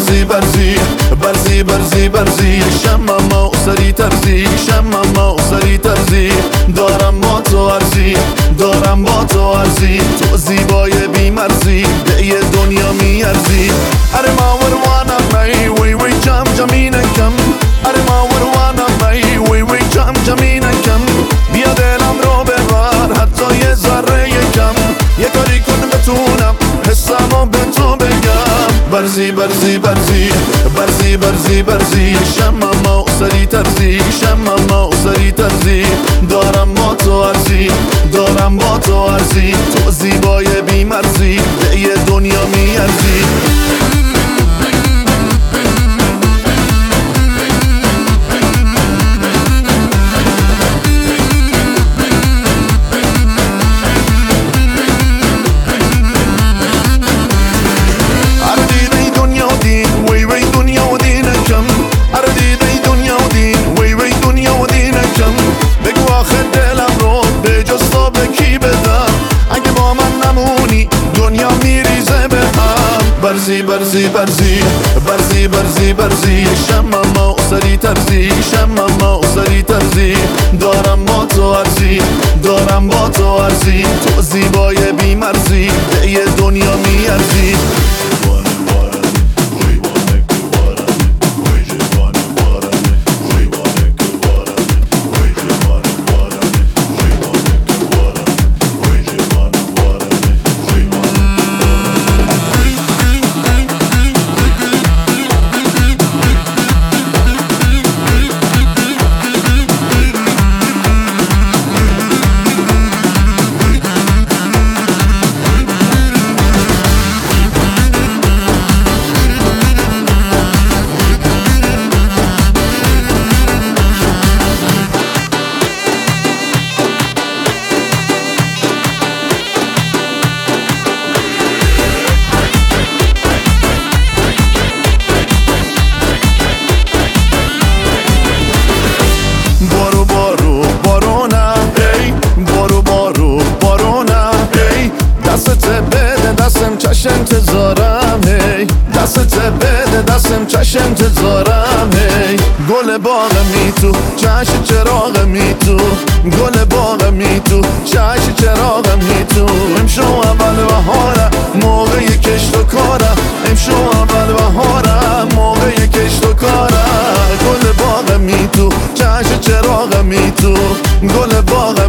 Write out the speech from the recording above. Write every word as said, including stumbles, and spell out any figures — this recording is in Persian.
برزی برزی برزی برزی برزی شمم و سری ترزی شمم و سری ترزی دارم با تو عرضی دارم با تو عرضی تو زیبای بی مرزی به یه دنیا میارزی اره ما وروانم می وی وی جم جمینکم اره ما وروانم می وی وی جم جمینکم بیا دلم رو ببر حتی یه ذره کم یه کاری کن بتونم حسمو به تو بگم برزی برزی برزی برزی برزی برزی شمم و سری ترزی شمم و سری ترزی دارم با تو عرضی دارم با تو عرضی تو زیبای بی مرزی به یه دنیا میارزی برزی برزی برزی برزی برزی برزی شمم و سری ترزی شمم و سری ترزی دارم با تو عرضی دارم با تو عرضی تو زیبای بی مرزی به یه دنیا میارزی چش انتظارم هی دستت بده دستم چش انتظارم هی گل باغ می تو چش چراغ می تو گل باغ می تو چش چراغ می تو امشو اول بهاره موقع کشت و کاره امشو اول بهاره موقع کشت و کاره گل باغ می تو چش چراغ می تو گل باغ